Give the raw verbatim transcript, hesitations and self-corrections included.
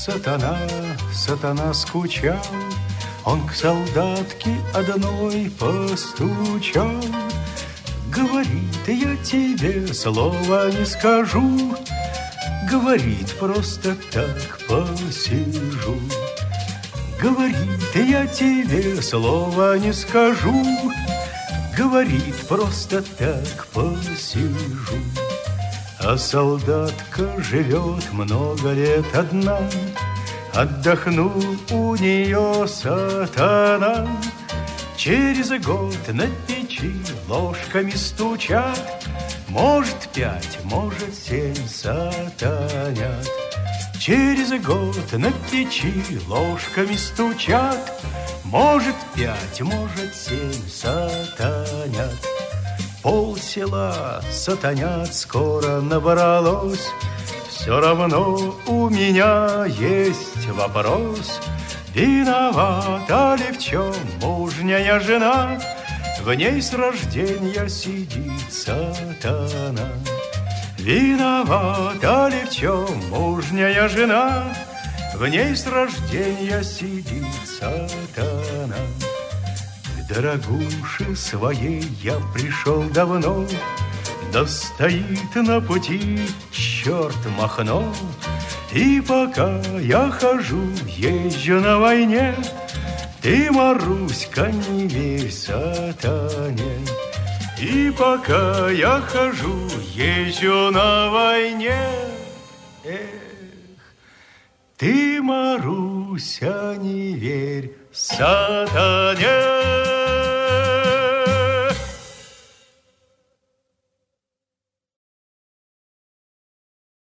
сатана, сатана скучал, он к солдатке одной постучал. Говорит, я тебе слова не скажу, говорит, просто так посижу. Говорит, я тебе слова не скажу, говорит, просто так посижу. А солдатка живет много лет одна, отдохнул у нее сатана. Через год на печи ложками стучат, может, пять, может, семь сатанят. Через год на печи ложками стучат, может, пять, может, семь сатанят. Пол села сатанят скоро набралось, все равно у меня есть вопрос. Виновата ли в чем мужняя жена, в ней с рождения сидит сатана? Виновата ли в чем мужняя жена, в ней с рождения сидит сатана? К дорогуше своей я пришел давно, да стоит на пути черт Махно. И пока я хожу, езжу на войне, ты, Маруська, не верь сатане. И пока я хожу, езжу на войне, эх, ты, Маруся, не верь сатане.